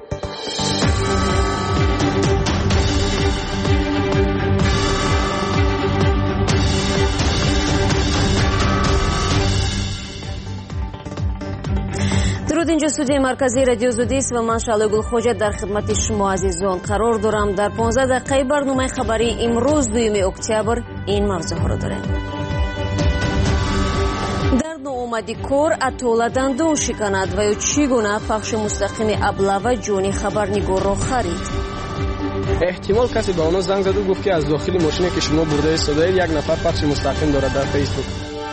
درود، اینجا استودیوی مرکزی رادیو زودی است و من شعله گل خوجه در خدمت شما عزیزان قرار دارم. در 15 دقیقه برنامه خبری امروز 2 اکتبر این موضوع ها را داریم. در نوآمدی کار اتولا دندون شکند و یا چگونه پخش مستقیم ابله جانی خبرنگار را خرید. احتمال کسی به آنها زنگ زد و گفت که از داخل ماشینی که شما برده ایستاده یک نفر پخش مستقیم دارد در فیسبوک.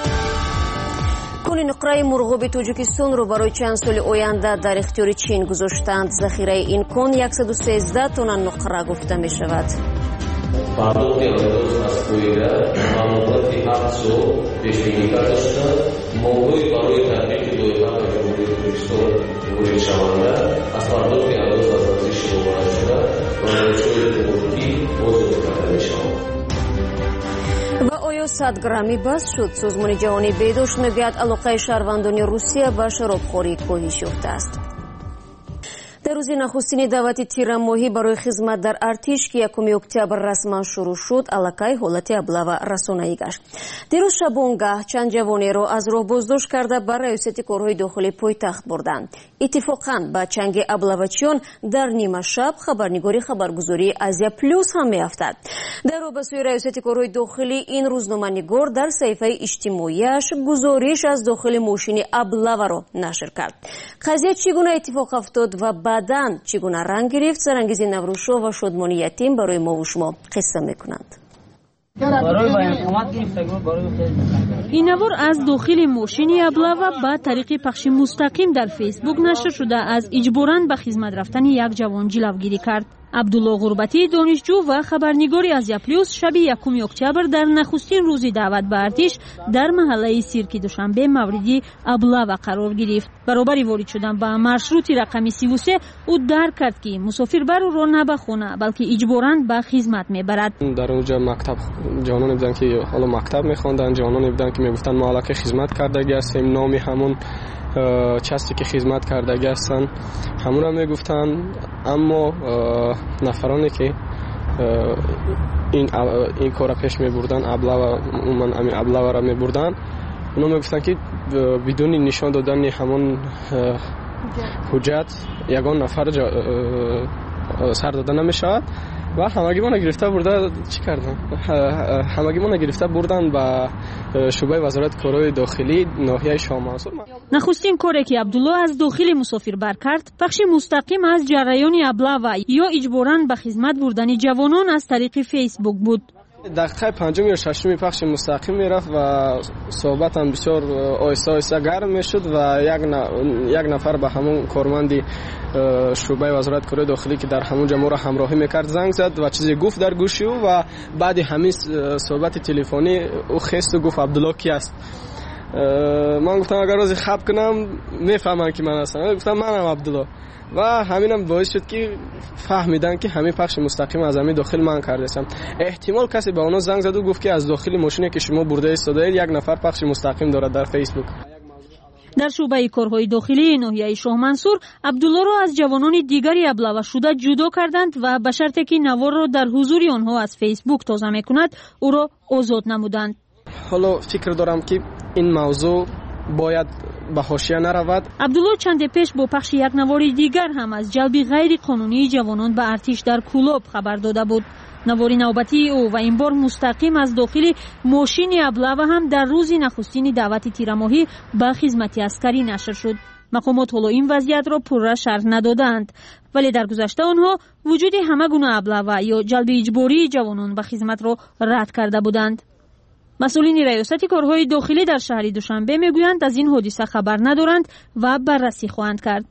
کل نقره مرغوب تاجیکستان رو برای چند سال آینده در اختیار چین گذاشتند. ذخیره این کن 113 تن نقره گفته می شود. پرداخت امروز از کویده مملکت 7 سال پیشبینی کرده شده. موضوعی برای تحقیق دویدن جمهوری تاجیکستان وارد شونده از پرداخت امروز از ارزش مبارک شده و نوشتهای حقوقی موضوع کرده می شود. و آیا 100 گرمی بس شد؟ سازمان جهانی بهداشت میگوید علاقه شهروندان روسیه به شرابخوری کاهش یافته است. در روز نخستین دعوت تیر ماهی برای خدمت در ارتش که 1 اکتبر رسما شروع شد، علاقه حالت ابله و رسانه‌ای گشت. دیروز شبانگاه چند جوانی را از راه بازداشت کرده به ریاست کارهای داخلی پایتخت بردند. اتفاقاً با چنگ ابله‌چیان در نیمه شب خبرنگاری خبرگزاری آزیا پلوس هم می‌افتد. در رابطه ریاست کارهای داخلی این روزنامه‌نگار در صفحه اجتماعیش گزارش از داخل ماشین ابله را نشر کرد. قضیه چگونه اتفاق افتاد و بعداً چگونه رنگ گرفت، سرانگیز نوروزشاه و شادمانی یتیم برای ما و شما قصه میکنند. این نوار از داخل ماشین ابله و با طریق پخش مستقیم در فیسبوک نشر شده از اجباراً به خدمت رفتن یک جوان جلوگیری کرد. عبدالله غربتی دانشجو و خبرنگاری آزیا پلوس شب 1 اکتبر در نخستین روز دعوت به ارتش در محله سیرکی دوشنبه موردی ابله و قرار گرفت. برابر وارد شدن به مارشروت رقم 33 او درک کرد که مسافر بر او را نه به خانه بلکه اجباراً به خدمت میبرد. در اونجا مکتب جوانان بودن که حالا مکتب میخواندن، جوانان بودن که میگفتن ما علاقه خدمت کردگی هستیم، نامی همون چستی که خدمت کردگی هستن همون را میگفتن. اما نفرانی که این کار پیش میبردن، ابله و عموما همین ابله را میبردن، اونا میگفتن که بدون نشان دادن همون حجت یگان نفر سر داده نمیشود و همگی ما گرفته برده چی کردن؟ همگی ما گرفته بردن به شعبه وزارت کارهای داخلی ناحیه شاه منصور. نخستین کاری که عبدالله از داخل مسافر بر کرد پخش مستقیم از جریان ابله و یا اجباراً به خدمت بردن جوانان از طریق فیسبوک بود. دقیقه 5 یا 6 پخش مستقیم میرفت و صحبت هم بسیار آهسته آهسته گرم میشد و یک نفر به همون کارمندی شعبه وزارت کارهای داخلی که در همون ما را همراهی میکرد زنگ زد و چیزی گفت در گوشی و بعد همین صحبت تلفنی او خست و گفت عبدالله کی است. من گفتم اگر روزی خب کنم میفهمن که من هستم. گفتم منم عبدالله و همینم باعث شد که فهمیدن که همین پخش مستقیم از همین داخل من کردم. احتمال کسی به اونا زنگ زد و گفت که از داخل ماشینی که شما برده ایستاده یک نفر پخش مستقیم دارد در فیسبوک. در شعبه کارهای داخلی ناحیه شاه منصور عبدالله را از جوانان دیگری ابله شده جدا کردند و به شرطی که نوار را در حضور آنها از فیسبوک تازه میکند او را آزاد نمودند. حالا فکر دارم که این موضوع باید به حاشیه نرود. عبدالله چند پیش با پخش یک نوار دیگر هم از جلب غیر قانونی جوانان به ارتش در کولاب خبر داده بود. نوار نوبتی او و این بار مستقیم از داخل ماشین ابله و هم در روز نخستین دعوت تیرماهی به خدمت عسکری نشر شد. مقامات حالا این وضعیت را پرره شرح ندادند، ولی در گذشته آنها وجود همه گونه ابله و یا جلب اجباری جوانان به خدمت را رد کرده بودند. مسئولین ریاست کارهای داخلی در شهر دوشنبه میگویند از این حادثه خبر ندارند و بررسی خواهند کرد.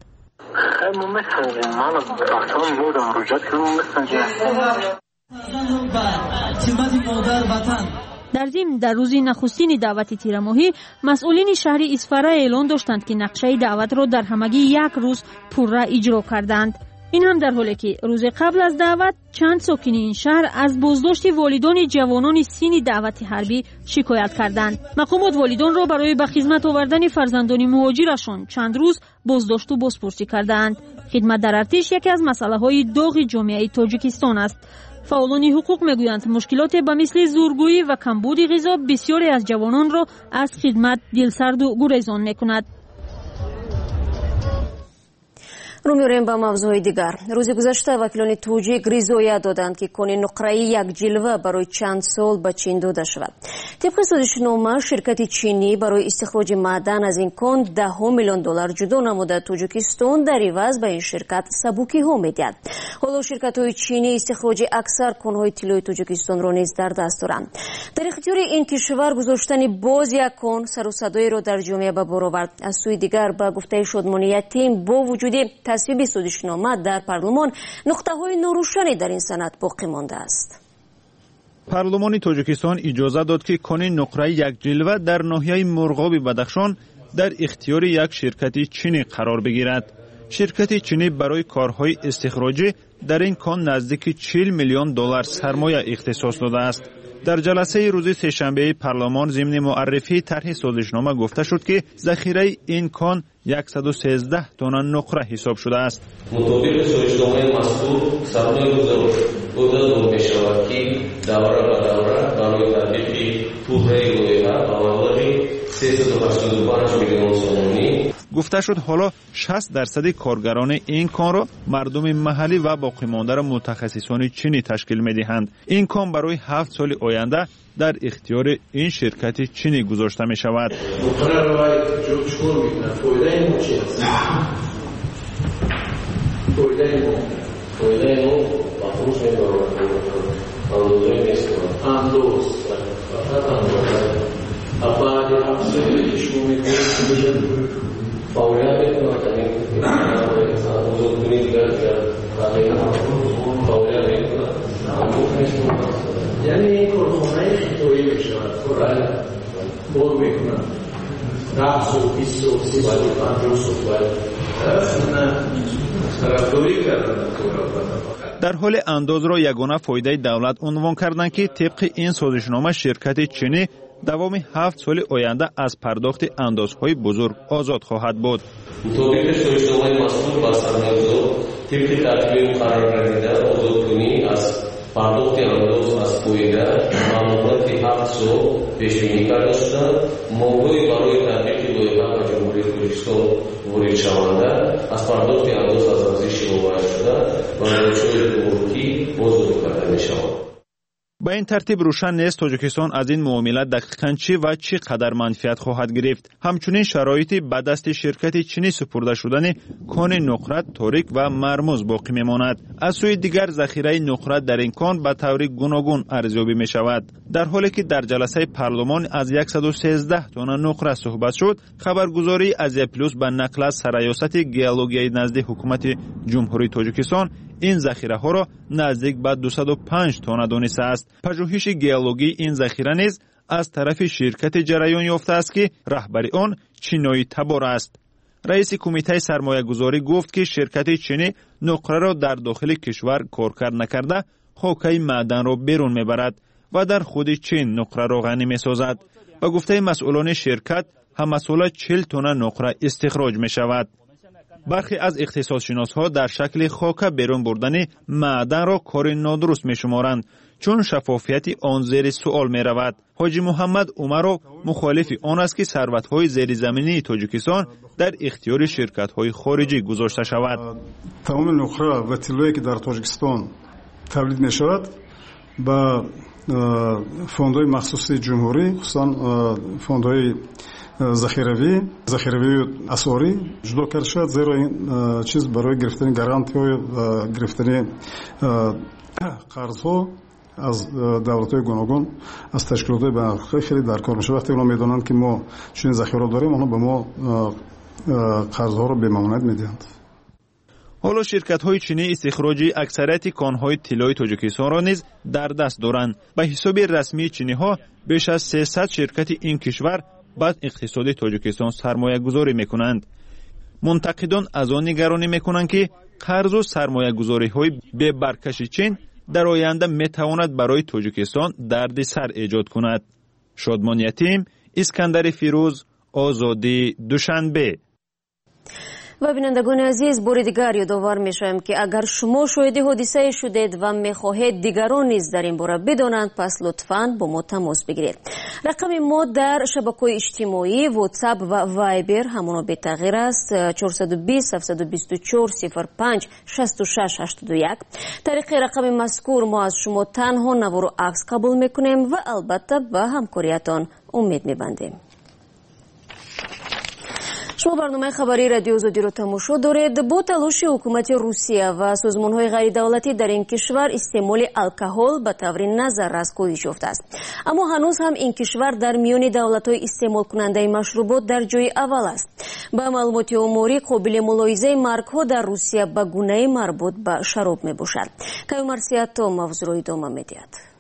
در ضمن در روز نخستین دعوت تیرماهی مسئولین شهر اصفهان اعلان داشتند که نقشه دعوت را در همگی یک روز پرره اجرا کردند. این هم در حالی که روز قبل از دعوت چند ساکن این شهر از بازداشت والدان جوانان سین دعوت حربی شکایت کردند. مقامات والدان را برای به خدمت آوردن فرزندان مهاجرشان چند روز بازداشت و بازپرسی کردند. خدمت در ارتش یکی از مسئله‌های داغ جامعه تاجیکستان است. فعالان حقوق میگویند مشکلات به مثل زورگویی و کمبود غذا بسیاری از جوانان را از خدمت دلسرد و گریزان میکند. رو می‌ریم به موضوع دیگر. روز گذشته وکیلان توجیک رضایت دادند که کون نقره‌ای یک جلوه برای چند سال به چین داده شود. طبق سازشنامه شرکت چینی برای استخراج معدن از این کان $10 میلیون جدا نموده تاجیکستان در عوض به این شرکت سبوکی‌ها می‌دهد. حالا شرکت‌های چینی استخراج اکثر کان‌های طلای تاجیکستان را نیز در دست دارند. در اختیار این کشور گذاشتن باز یک کان سر و صدای را در جامعه به بار آورد. از سوی دیگر به گفته شادمانی تیم با وجود تصویب سازشنامه در پارلمان نقطه‌های ناروشنی در این سند باقی مانده است. پارلمان تاجیکستان اجازه داد که کان نقره یک جلوه در ناحیه مرغاب بدخشان در اختیار یک شرکت چینی قرار بگیرد. شرکت چینی برای کارهای استخراجی در این کان نزدیک $40 میلیون سرمایه اختصاص داده است. در جلسه روز سه‌شنبه پارلمان ضمن معرفی طرح سازشنامه گفته شد که ذخیره این کان 113 تن نقره حساب شده است. مطابق سازشنامه مذکور سرمایه گذاری می شود که دوره به دوره برای تطبیق پروژه لایحه با مبلغ 385 میلیون سومی گفته شد حالا 60% کارگران این کان را مردم محلی و باقی مانده را متخصصان چینی تشکیل می‌دهند. این کان برای 7 سال آینده در اختیار این شرکت چینی گذاشته می شود. یعنی کارخانه خطایی میشود فرد بار میکنند 10 سال 20 سال 30 سال 50 سال طرفداری کردن. در حال انداز را یگانه فایده دولت عنوان کردند که طبق این سازشنامه شرکت چینی دوام 7 سال آینده از پرداخت اندازهای بزرگ آزاد خواهد بود. مطابق سازشنامه مذکور با سرمایه‌گذار طبق ترتیب مقرر گردیده آزادکنی از پرداخت انداز از پایده ممنوعیت 7 سال پیش بینی کرده شده. موضوعی برای تطبیق لایحه به جمهوری تاجیکستان وارد شونده از پرداخت انداز از ارزش وارد شده و روش‌های گمرکی آزاد کرده می‌شود. با این ترتیب روشن نیست تاجیکستان از این معامله دقیقاً چی و چقدر منفعت خواهد گرفت. همچنین شرایطی به دست شرکت چینی سپرده شدن کان نقره تاریک و مرموز باقی میماند. از سوی دیگر ذخیره نقره در این کان به طور گوناگون ارزیابی می شود. در حالی که در جلسه پارلمان از 113 تن نقره صحبت شد، خبرگزاری آزیا پلوس به نقل از سرریاست گئولوژیایی نزد حکومت جمهوری تاجیکستان این ذخیره ها را نزدیک به 205 تن دانسته است. پژوهش گئولوژی این ذخیره نیز از طرف شرکت جریان یافته است که رهبر آن چینی تبار است. رئیس کمیته سرمایه گذاری گفت که شرکت چینی نقره را در داخل کشور کارکرد نکرده خاکه معدن را بیرون میبرد و در خود چین نقره را غنی میسازد. با گفته مسئولان شرکت هم سال 40 تن نقره استخراج می شود. برخی از اختصاص‌شناس‌ها در شکل خاکه بیرون بردن معدن را کار نادرست می‌شمارند چون شفافیت آن زیر سوال می‌رود. حاجی محمد عمرو مخالف آن است که ثروت‌های زیرزمینی تاجیکستان در اختیار شرکت‌های خارجی گذاشته شود. تمام نقره و طلایی که در تاجیکستان تولید می‌شود با فوندهای مخصوص جمهوری، خصوصا فوندهای ذخیروی اسعاری جدا کرده شد، زیرا این چیز برای گرفتن گارانتی و گرفتن قرضها از دولت‌های گوناگون از تشکیلات بانکی خیلی در کار میشه. وقتی اونا میدونن که ما چنین ذخیره داریم، اونا به ما قرضها رو به ممانعت میدهند. حالا شرکت‌های چینی استخراج اکثریت کان‌های طلای تاجیکستان را نیز در دست دارند. به حساب رسمی چینی‌ها بیش از 300 شرکت این کشور بعد اقتصاد تاجیکستان سرمایه گذاری میکنند. منتقدان از آن نگرانی میکنند که قرض و سرمایه‌گذاری‌های بے برکش چین در آینده میتواند برای تاجیکستان دردسر ایجاد کند. شادمان یتیم، اسکندر فیروز، آزادی دوشنبه. و بینندگان عزیز، بار دیگر یادآور می‌شویم که اگر شما شاهد حادثه شدید و می‌خواهید دیگران نیز در این باره بدانند، پس لطفاً با ما تماس بگیرید. رقم ما در شبکه‌های اجتماعی واتساپ و وایبر همون به تغییر است: 420 724 05 66 81. طریق رقم مذکور ما از شما تنها نوار و عکس قبول می‌کنیم و البته به همکاریتان امید می‌بندیم. شما برنامه خبری رادیو آزادی رو تماشا دارید. با تلاش حکومت روسیه و سازمان‌های غیر دولتی در این کشور استعمال الکل به طور نظررس کاهش یافته است. اما هنوز هم این کشور در میان دولت‌های استعمال کننده مشروبات در جای اول است. با معلومات آماری قابل ملاحظه مرگ‌ها در روسیه به گونه مربوط به شراب می‌باشد. کیومرسیاتا موضوع را ادامه می‌دهد.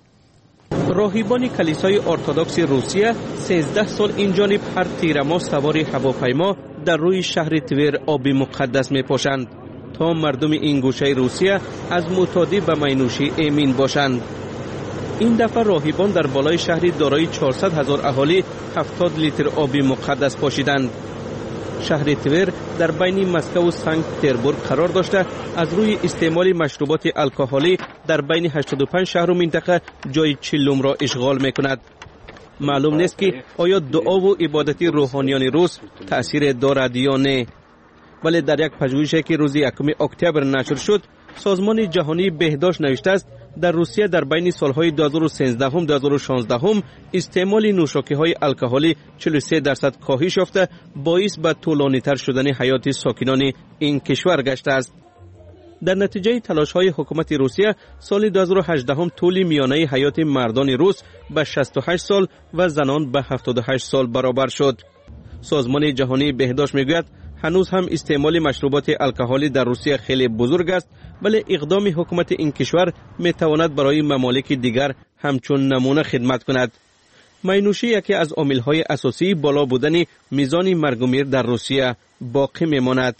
راهبان کلیسای ارتدوکس روسیه 13 سال این جانب هر تیرماه سوار هواپیما در روی شهر تور آب مقدس می پاشند تا مردم این گوشه روسیه از معتادی به مینوشی امین باشند. این دفعه راهبان در بالای شهری دارای 400,000 اهالی 70 لیتر آب مقدس پاشیدند. شهر تور در بین مسکو و سنت پتربورگ قرار داشته از روی استعمال مشروبات الکلی در بین 85 شهر و منطقه جای چهلم را اشغال می‌کند. معلوم نیست که آیا دعا و عبادت روحانیان روس تأثیر دارد یا نه. ولی در یک پژوهشی که روز 1 اکتبر نشر شد، سازمان جهانی بهداشت نوشته است در روسیه در بین سالهای 2013 و 2016 استعمال نوشاکی‌های الکلی 43% کاهش یافته، باعث به طولانی‌تر شدن حیات ساکنان این کشور گشته است. در نتیجه تلاش‌های حکومت روسیه سال 2018 طول میانه حیات مردان روس به 68 سال و زنان به 78 سال برابر شد. سازمان جهانی بهداشت میگوید هنوز هم استعمال مشروبات الکلی در روسیه خیلی بزرگ است، ولی اقدام حکومت این کشور میتواند برای ممالک دیگر همچون نمونه خدمت کند. مینوشی یکی از عامل‌های اساسی بالا بودن میزان مرگ و میر در روسیه باقی میماند.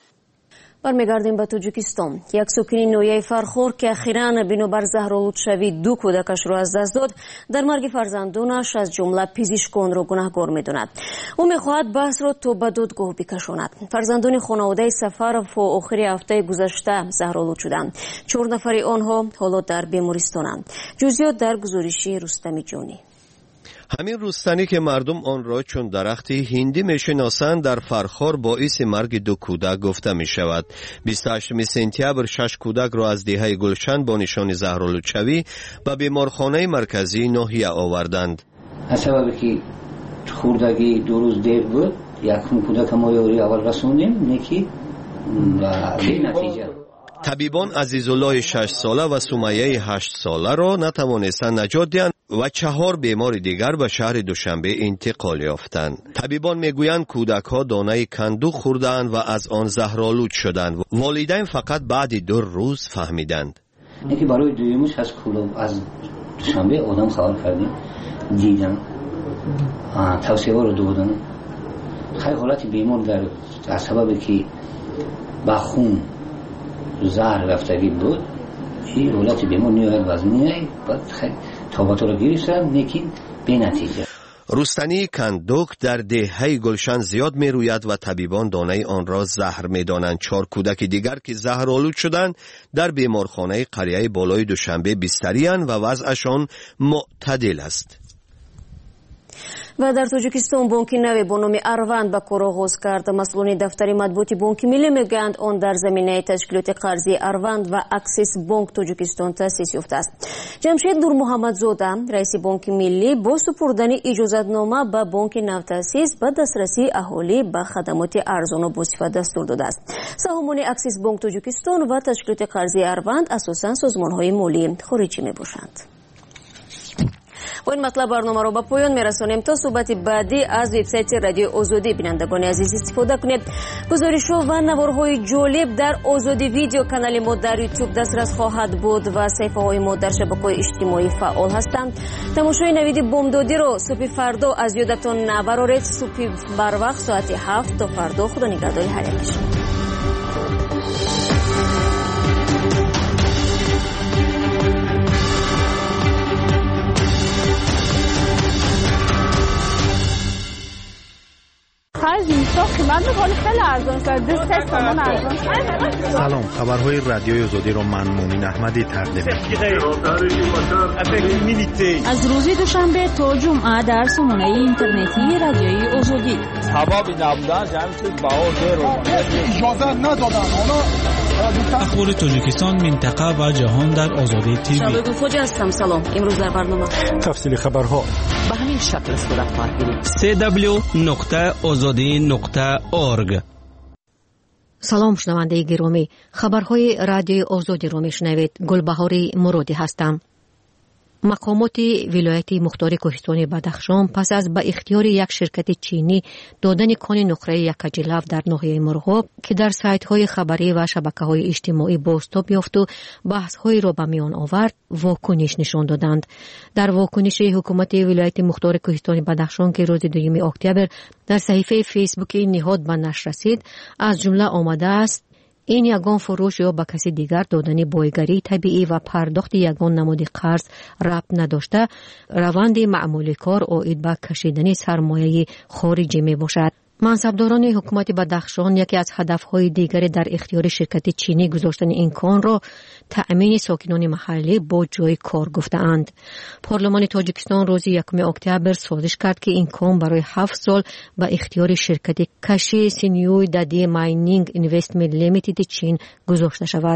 برمیگردیم به تاجیکستان. یک ساکن نویه فرخور که اخیراً بنابر زهرآلود شوی 2 کودکش را از دست داد، در مرگ فرزندانش از جمله پزشکان را گناهکار می‌داند. او می‌خواهد بحث را تا به دادگاه بکشاند. فرزندان خانواده سفرف آخر هفته گذشته زهرآلود شدند. 4 نفر آنها حالا در بیمارستانند. جزئیات در گزارش رستمی جانی. همین رستنی که مردم آن را چون درختی هندی میشناسند در فرخار باعث مرگ 2 کودک گفته می شود. 28 سپتامبر 6 کودک را از دهه گلشن با نشان زهرآلودشوی به بیمارخانه مرکزی ناحیه آوردند. از سببی که خوردگی 2 روز دیر بود، یک کودک ما یاری اول رسوندیم نکی و نتیجه طبیبان عزیزالله 6 ساله و سمیه 8 ساله را نتوانستند نجات دهند و 4 بیمار دیگر به شهر دوشنبه انتقال یافتند. طبیبان میگویند کودک ها دانه کندو خوردند و از آن زهرآلود شدند. والدین فقط بعد 2 روز فهمیدند. اینکه برای دویمش از کلوب از دوشنبه آدم خبر کردیم، دیدن توصیه رو دادن. خیلی حالت بیمار در از سببی که با خون زهر رفتگی بود، این حالت بیمار نیاید وزنی بعد خیلی تاباتا رو گرفتن لیکن به نتیجه. رستنی کندوک در دهه گلشن زیاد می روید و طبیبان دانه آن را زهر می دانند. 4 کودک دیگر که زهرآلود شدند در بیمارخانه قریه بالای دوشنبه بستری اند و وضعشان معتدل است. و در تاجیکستان بانک نوی با نام اروند به کار آغاز کرد. مسئولان دفتر مطبوعاتی بانک ملی میگویند آن در زمینه تشکیلات قرضی اروند و اکسیس بانک تاجیکستان تأسیس یافته است. جمشید نور محمدزاده رئیس بانک ملی با سپردن اجازتنامه به بانک نو تأسیس به دسترسی اهالی به خدمات ارزان و باصفت دستور داده است. سهامان اکسیس بانک تاجیکستان و تشکیلات قرضی اروند اساساً سازمان‌های مالی خارجی میباشند. با این مطلب برنامه را به پایان میرسانیم. تا صحبت بعدی از وبسایت رادیو آزادی بینندگان عزیز استفاده کنید. گزارش‌ها و نوارهای جالب در آزادی ویدیو کانال ما در یوتیوب دسترس خواهد بود و صفحه‌های ما در شبکه‌های اجتماعی فعال هستند. تماشای نوید بامدادی را صبح فردا از یادتان نبرارید. صبح بر وقت ساعت 7 تا فردا. خدا نگهدار هر یک. حال خیلی ارزان شد. 3 تومان ارزان شد. سلام، خبرهای رادیوی آزادی رو من مومن احمدی تقدیم می‌کنم. از روز دوشنبه تا جمعه در سامانه اینترنتی رادیوی آزادی. سبب نبودن جمعیت باور رو اجازه ندادن. اخبار تاجیکستان، منطقه و جهان در آزادی تیوی. شبکه فوج هستم. سلام. امروز در برنامه تفصیل خبرها به همین شکل صورت خواهد گرفت. www.azadi.org. سلام شنونده گرامی، خبرهای رادیوی آزادی رو میشنوید. گلبهاری مرادی هستم. مقامات ولایت مختار کوهستان بدخشان پس از به اختیار یک شرکت چینی دادن کان نقره یکجلف در ناحیه مرغاب که در سایت‌های خبری و شبکه‌های اجتماعی بازتاب یافت و بحث‌هایی را به میان آورد، واکنش نشان دادند. در واکنش حکومت ولایت مختار کوهستان بدخشان که روز 2 اکتبر در صفحه فیسبوک نهاد به نشر رسید، از جمله آمده است: این یگان فروش یا به کسی دیگر دادن بایگری طبیعی و پرداخت یگان نماد قرض ربط نداشته، روند معمولی کار عاید به کشیدن سرمایه خارجی می باشد. منصبداران حکومت بدخشان یکی از هدفهای دیگر در اختیار شرکت چینی گذاشتن این کان را تأمین ساکنان محلی با جای کار گفتند. پارلمان تاجیکستان روز 1 اکتبر سازش کرد که این کان برای 7 سال به اختیار شرکت کشی سینیوی دادی ماینینگ اینوستمنت لیمیتد چین گذاشته شود.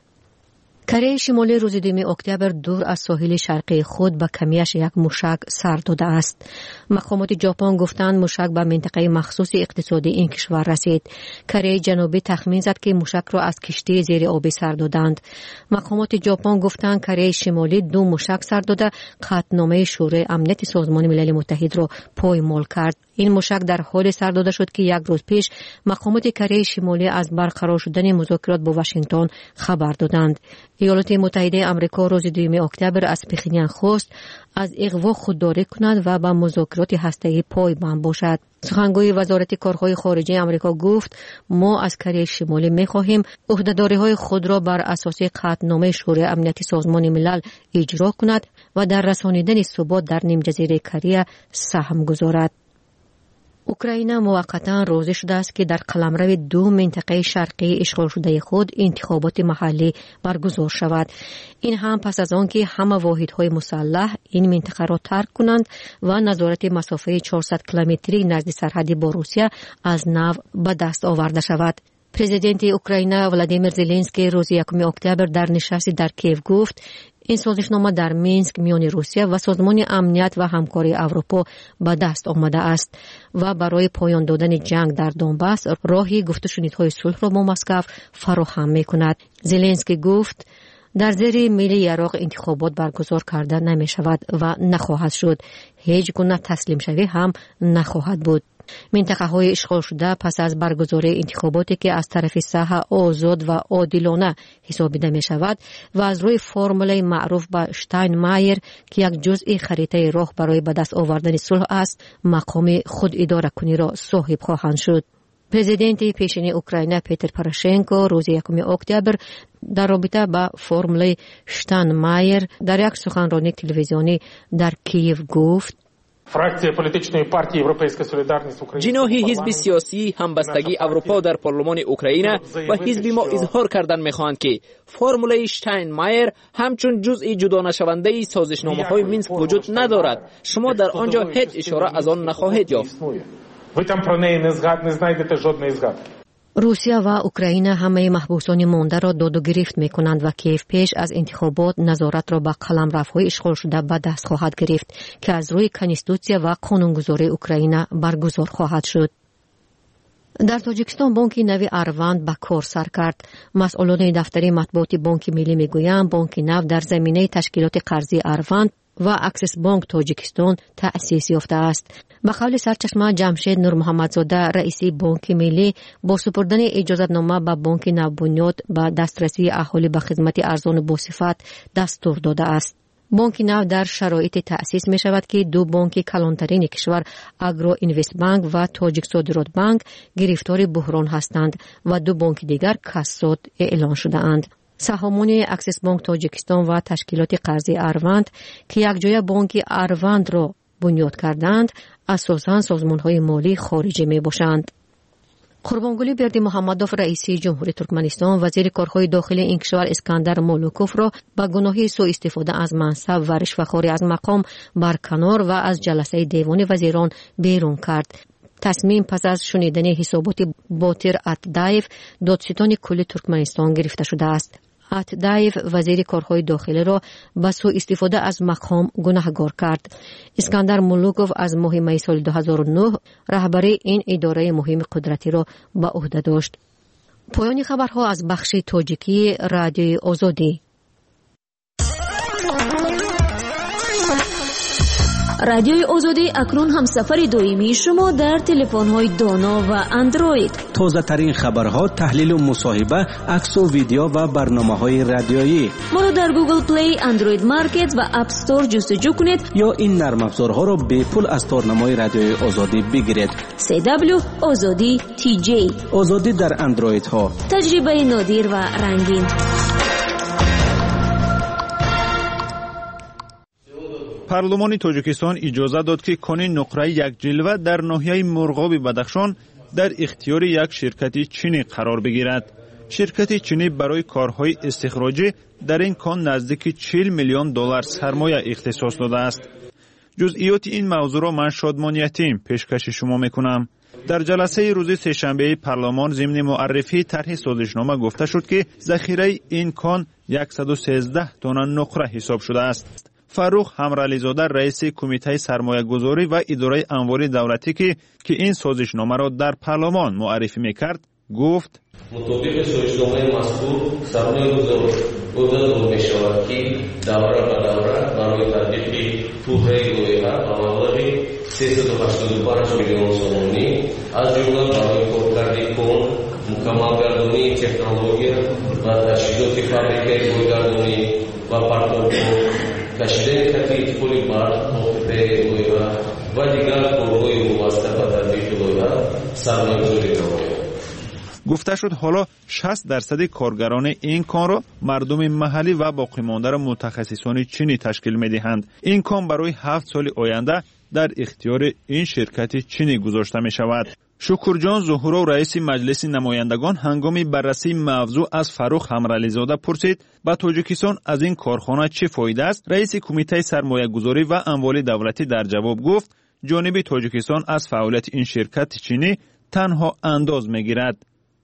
کره شمالی روز 2 اکتبر دور از ساحل شرقی خود به کمیش یک موشک سر داده است. مقامات ژاپن گفتند موشک به منطقه مخصوص اقتصادی این کشور رسید. کره جنوبی تخمین زد که موشک را از کشتی زیر آبی سر دادند. مقامات ژاپن گفتند کره شمالی 2 موشک سر داده قطعنامه شورای امنیت سازمان ملل متحد را پایمال کرد. این موشک در حال سر داده شد که 1 روز پیش مقامات کره شمالی از برقرار شدن مذاکرات با واشنگتن خبر دادند. ایالات متحده آمریکا روز 2 اکتبر از پخینیان خواست از اغوا خودداری کند و به مذاکرات هسته‌ای پایبند باشد. سخنگوی وزارت کارهای خارجه آمریکا گفت: ما از کره شمالی می‌خواهیم عهده‌داری‌های خود را بر اساس قطعنامه شورای امنیت سازمان ملل اجرا کند و در رسانیدن ثبات در نیم‌جزیره کره سهم گذارد. اوکراین موقتا راضی شده است که در قلمرو 2 منطقه شرقی اشغال شده خود انتخابات محلی برگزار شود. این هم پس از آن که همه واحدهای مسلح این منطقه را ترک کنند و نظارت مسافه 400 کیلومتری نزد سرحد با روسیه از نو به دست آورده شود. پرزیدنت اوکراین ولادیمیر زلنسکی روز 1 اکتبر در نشستی در کیف گفت: این سازشنامه در مینسک میان روسیه و سازمان امنیت و همکاری اروپا به دست آمده است و برای پایان دادن جنگ در دونباس راهی گفت و شنیدهای صلح را با مسکو فراهم می‌کند. زلنسکی گفت: در زیر ملی عراق انتخابات برگزار کرده نمی شود و نخواهد شد. هیچ گونه تسلیم شوی هم نخواهد بود. منطقه های اشغال شده پس از برگزاری انتخاباتی که از طرف صحه آزاد و عادلانه حسابیده می شود و از روی فرمول معروف به شتاینمایر که یک جزء خریطه راه برای به دست آوردن صلح است، مقام خود اداره کنی را صاحب خواهند شد. پرزیدنت پیشین اوکراین پیتر پوراشنکو روز 1 اکتبر در رابطه با فرمول شتاینمایر در یک سخنرانی تلویزیونی در کیف گفت: جناح حزب سیاسی همبستگی اروپا در پارلمان اوکراین و حزب ما اظهار کردن می‌خواهند که فرمول شتاینمایر همچون جزء جدا نشونده سازشنامه‌های مینسک وجود ندارد. شما در آنجا هیچ اشاره از آن نخواهید یافت. روسیه و اوکراین همه محبوسان مانده را داد و گرفت می کنند و کیف پیش از انتخابات نظارت را به قلمروهای اشغال شده به دست خواهد گرفت که از روی کنستیتوسیا و قانونگذاری اوکراین برگزار خواهد شد. در تاجیکستان بانک نو اروند به کار سر کرد. مسئولان دفتر مطبوعات بانک ملی میگویند بانک نو در زمینه تشکیلات قرضی اروند و اکسس بانک تاجیکستان تأسیس یافته است. به قول سرچشمه جمشید نور محمدزاده رئیس بانک ملی با سپردن اجازتنامه به بانک نو بنیاد به دسترسی اهالی به خدمت ارزان و با صفت دستور داده است. بانک نو در شرایط تأسیس می شود که 2 بانک کلانترین کشور اگرو اینوست بانک و تاجیک صادرات بانک گرفتار بحران هستند و 2 بانک دیگر کساد اعلان شده اند. سهامان اکسس بانک تاجیکستان و تشکیلات قرضی اروند که یک جای بانک اروند را بنیاد کردند اساساً سازمان‌های مالی خارجی می باشند. قربانگلی بردی محمدوف رئیسی جمهوری ترکمنستان وزیر کارهای داخلی این کشور اسکندر مولوکوف را به گناه سوء استفاده از منصب و رشوه‌خوری از مقام برکنار و از جلسه دیوان وزیران بیرون کرد. تصمیم پس از شنیدن حسابات باطر اتدایف دادستان کل ترکمنستان گرفته شده است. اتدایف وزیر کارهای داخلی را به سوء استفاده از مقام گناهکار کرد. اسکندر مولوکوف از ماه می سال 2009 رهبری این اداره مهم قدرتی را به عهده داشت. پایان خبرها از بخش تاجیکی رادیوی آزادی. رادیوی آزادی اکنون همسفر دائمی شما در تلفن‌های دانا و اندروید. تازه ترین خبرها، تحلیل و مصاحبه، عکس و ویدیو و برنامه‌های رادیویی. ما را در گوگل پلی، اندروید مارکت و اپ استور جستجو کنید یا این نرم افزارها را به پول از تارنمای رادیوی آزادی بگیرید. CW آزادی TJ. آزادی در اندروید ها. تجربه نادر و رنگین. پارلمان تاجیکستان اجازه داد که کانون نقره یک جلوه در ناحیه مرغاب بدخشان در اختیار یک شرکت چینی قرار بگیرد. شرکت چینی برای کارهای استخراجی در این کان نزدیک 40 میلیون دلار سرمایه اختصاص داده است. جزئیات این موضوع را من شادمان یتیم پیشکش شما میکنم. در جلسه روز سه‌شنبه پارلمان ضمن معرفی طرح سازشنامه گفته شد که ذخیره این کان 113 تن نقره حساب شده است. فاروق همرالیزاده رئیس کمیته سرمایه‌گذاری و اداره اموال دولتی که این سازشنامه را در پارلمان معرفی می‌کرد گفت مطابق سازشنامه مذکور سرمایه‌گذار گزارش می‌شود که دوره به دوره برای تطبیق توطئه لایحه مبلغ 385 میلیون سومی از جمله برای کارکردی کن، مکمل گردانی تکنولوژی و تجهیزات فابریکه گلگردانی و پرتاب کشیدن تکلیف پولی برد توطئه لایحه و دیگر کارهای وابسته به تطبیق لایحه سرمایه‌گذاری نماید. گفته شد حالا 60% کارگران این کان را مردم محلی و باقی مانده را متخصصان چینی تشکیل می‌دهند. این کان برای 7 سال آینده در اختیار این شرکت چینی گذاشته می‌شود. شکرجان ظهورو رئیس مجلس نمایندگان هنگام بررسی موضوع از فاروق همرالیزاده پرسید با تاجیکستان از این کارخانه چه فایده است؟ رئیس کمیته سرمایه‌گذاری و اموال دولتی در جواب گفت جانب تاجیکستان از فعالیت این شرکت چینی تنها انداز می‌گیرد.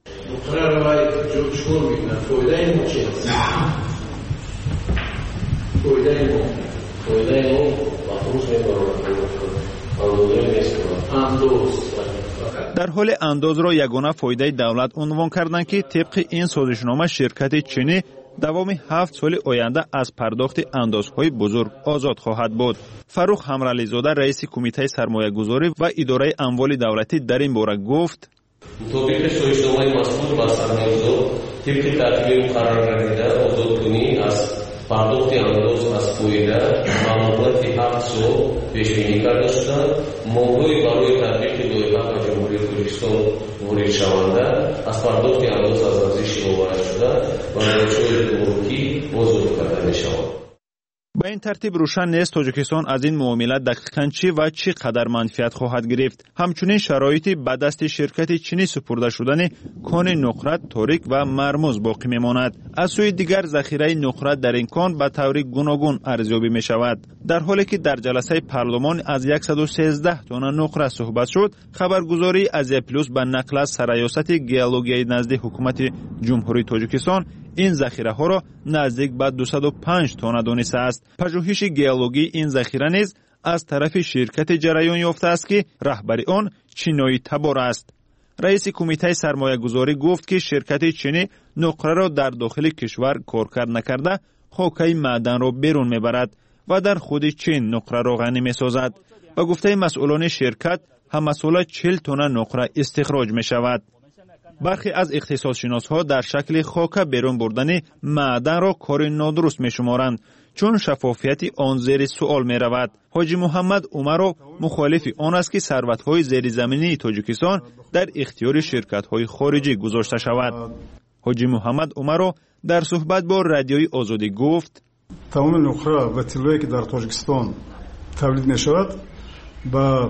در حال انداز را یگانه فایده دولت عنوان کردند که طبق این سازشنامه شرکت چینی دوام 7 سال آینده از پرداخت اندازهای بزرگ آزاد خواهد بود. فاروق همرالیزاده رئیس کمیته سرمایه‌گذاری و اداره اموال دولتی در این باره گفت مطابق سازشنامه مذکور با سرمایه‌گذار طبق ترتیب قرار گرفته آزادکنی از پرداخت انداز از فایده و مدت 7 سال پیش‌بینی کرده شده. موضوعی برای تطبیق لایحه به جمهوری تاجیکستان وارد شونده از پرداخت انداز از ارزش وارد شده و روش‌های گمرکی آزاد کرده می‌شود. به این ترتیب روشن نیست تاجیکستان از این معاملات دقیقاً چی و چقدر منفعت خواهد گرفت. همچنین شرایطی به دست شرکت چینی سپرده شدن کان نقره تاریک و مرموز باقی میماند. از سوی دیگر ذخیره نقره در این کان به طور گوناگون ارزیابی می شود. در حالی که در جلسه پارلمان از 113 تن نقره صحبت شد، خبرگزاری آزیا پلوس به نقل از سرریاست گئولوژیایی نزد حکومت جمهوری تاجیکستان این ذخیره ها را نزدیک به 205 تن دانسته است. پژوهش گئولوژی این ذخیره نیز از طرف شرکت جریان یافته است که رهبر آن چینی تبار است. رئیس کمیته سرمایه‌گذاری گفت که شرکت چینی نقره را در داخل کشور کارکرد نکرده خاکه معدن را بیرون میبرد و در خود چین نقره را غنی میسازد. با گفته مسئولان شرکت هم ساله 40 تن نقره استخراج می شود. برخی از اختصاص‌شناس‌ها در شکل خاکه بیرون بردن معدن را کار نادرست می‌شمارند چون شفافیت آن زیر سوال می‌رود. حاجی محمد عمرو مخالف آن است که ثروت‌های زیرزمینی تاجیکستان در اختیار شرکت‌های خارجی گذاشته شود. حاجی محمد عمرو در صحبت با رادیوی آزادی گفت تمام نقره و طلایی که در تاجیکستان تولید می‌شود با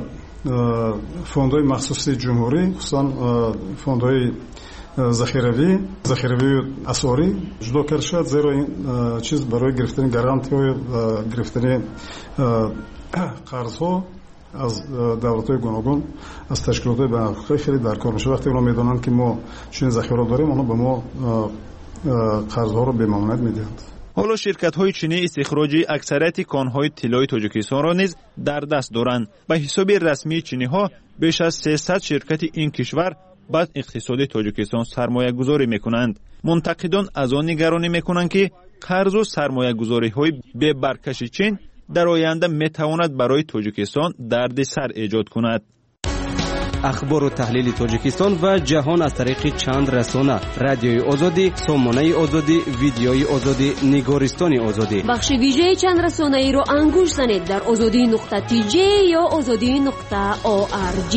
фондҳои махсуси ҷумҳурӣ, хусусан фондҳои захиравӣ асорӣ ҷудо карда шуд, зеро ин чиз барои гирифтани гарантияҳо, гирифтани қарзҳо аз давлатҳои гуногун, аз ташкилотҳои байналмилалӣ хеле дар кор мешавад. Вақте онҳо медонанд ки мо чунин захирот дорем, онҳо ба мо қарзҳоро бемаъмуният медиҳанд. ҳоло ширкатҳои чинӣ истихроҷи аксарияти конҳои тиллои тоҷикистонро низ дар даст доранд. ба ҳисоби расмии чиниҳо беш аз 300 ширкати ин кишвар ба иқтисоди тоҷикистон сармоягузорӣ мекунанд. мунтақидон аз он нигаронӣ мекунанд ки қарзу сармоягузориҳои бебаркаши чин дар оянда метавонад барои тоҷикистон дарди сар эҷод кунад. ахбору таҳлили тоҷикистон ва ҷаҳон аз тариқи чанд расона: радиои озодӣ, сомонаи озодӣ, видеои озодӣ, нигористони озодӣ. бахши вижеи чанд расонаиро ангуш занед дар озодӣ.tj ё озодӣ.org.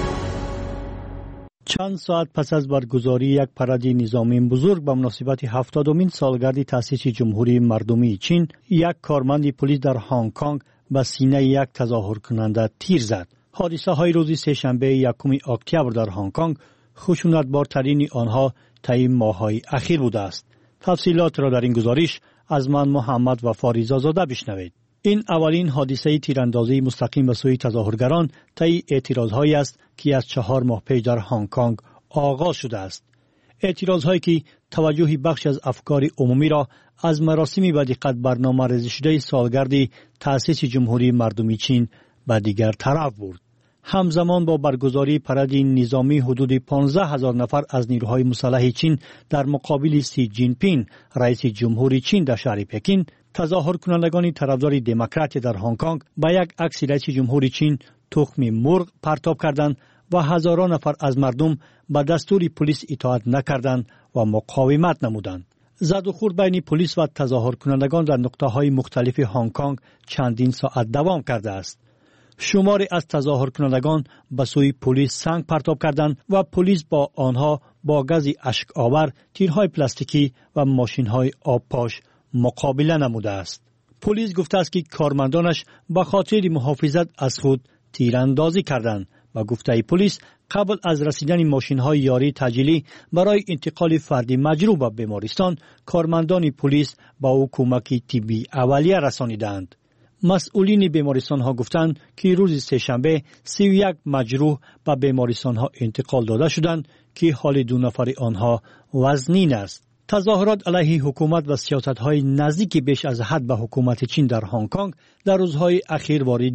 چند ساعت پس از برگزاری یک پرد نظامی بزرگ به مناسبت 70مین سالگرد تأسیس جمهوری مردمی چین، یک کارمند پلیس در هنگ کنگ به سینه یک تظاهر کننده تیر زد. حادثه های روز سه‌شنبه 1 اکتبر در هنگ کنگ خشونتبارترین آنها طی ماه‌های اخیر بوده است. تفصیلات را در این گزارش از من محمد و فاریزا زاده بشنوید. این اولین حادثه تیراندازی مستقیم به سوی تظاهرگران طی اعتراضهایی است که از 4 ماه پیش در هنگ کنگ آغاز شده است. اعتراضهایی که توجه بخش از افکار عمومی را از مراسم با دقت برنامه‌ریزی شده سالگرد تأسیس جمهوری مردمی چین به دیگر طرف برد. همزمان با برگزاری پرد نظامی حدود 15,000 نفر از نیروهای مسلح چین در مقابل سی جین پین رئیس جمهوری چین در شهر پکین، تظاهر کنندگان طرفدار دموکراسی در هنگ کنگ با یک عکس رئیس جمهوری چین تخم مرغ پرتاب کردند و هزاران نفر از مردم به دستور پلیس اطاعت نکردند و مقاومت نمودند. زد و خورد بین پلیس و تظاهر کنندگان در نقطه‌های مختلف هنگ کنگ چندین ساعت دوام کرده است. شماری از تظاهر کنندگان به سوی پلیس سنگ پرتاب کردند و پلیس با آنها با گاز اشک آور، تیرهای پلاستیکی و ماشین‌های آبپاش مقابله نموده است. پلیس گفته است که کارمندانش به خاطر محافظت از خود تیراندازی کردند و گفته پلیس قبل از رسیدن ماشین‌های یاری تجلیلی برای انتقال فردی مجروح به بیمارستان، کارمندان پلیس با او کمک طبی اولیه رسانیدند. مسئولین بیمارستان ها گفتند که روز سه‌شنبه 31 مجروح به بیمارستان ها انتقال داده شدند که حال 2 نفر آنها وزنین است. تظاهرات علیه حکومت و سیاست های نزدیک بیش از حد به حکومت چین در هنگ کنگ در روزهای اخیر وارد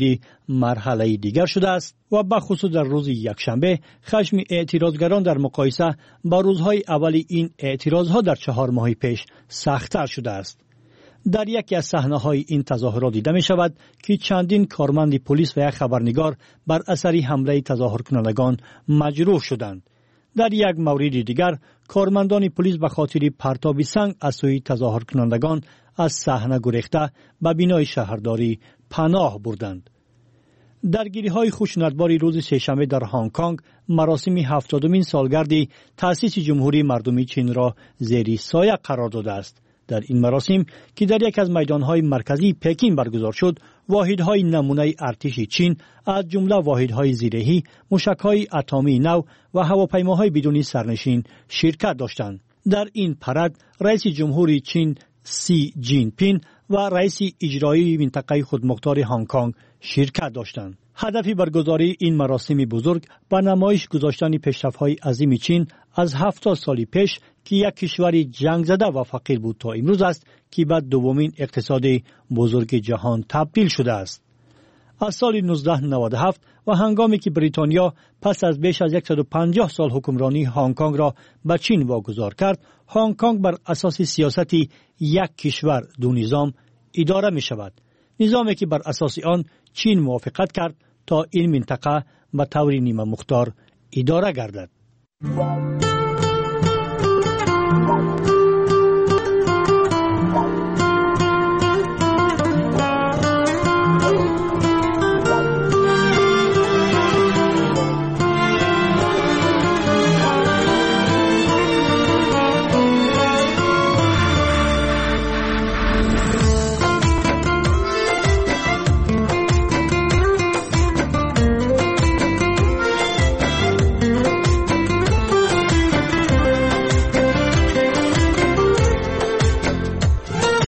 مرحله دیگر شده است و به خصوص در روز یکشنبه خشم اعتراضگران در مقایسه با روزهای اول این اعتراضها در 4 ماه پیش سخت‌تر شده است. در یکی از صحنه‌های این تظاهرات دیده می‌شود که چندین کارمند پلیس و یک خبرنگار بر اثر حمله تظاهر کنندگان مجروح شدند. در یک مورد دیگر کارمندان پلیس به خاطر پرتاب سنگ از سوی تظاهر کنندگان از صحنه گریخته به بینای شهرداری پناه بردند. درگیری‌های خشونتبار روز سه‌شنبه در هنگ کنگ مراسم 70مین سالگرد تأسیس جمهوری مردمی چین را زیر سایه قرار داده است. در این مراسم که در یک از میدانهای مرکزی پکین برگزار شد، واحدهای نمونه ارتش چین از جمله واحدهای زیرهی، موشک‌های اتمی نو و هواپیماهای بدون سرنشین شرکت داشتند. در این پرد رئیس جمهوری چین سی جین پین و رئیس اجرایی منطقه خودمختار هنگ کنگ شرکت داشتند. هدف برگزاری این مراسم بزرگ به نمایش گذاشتن پیشرفت‌های عظیم چین از 70 سال پیش که یک کشور جنگ زده و فقیر بود تا امروز است که به دومین اقتصاد بزرگ جهان تبدیل شده است. از سال 1997 و هنگامی که بریتانیا پس از بیش از 150 سال حکمرانی هنگ کنگ را به چین واگذار کرد، هنگ کنگ بر اساس سیاست یک کشور دو نظام اداره می شود. نظامی که بر اساس آن چین موافقت کرد تا این منطقه به طور نیمه مختار اداره گردد.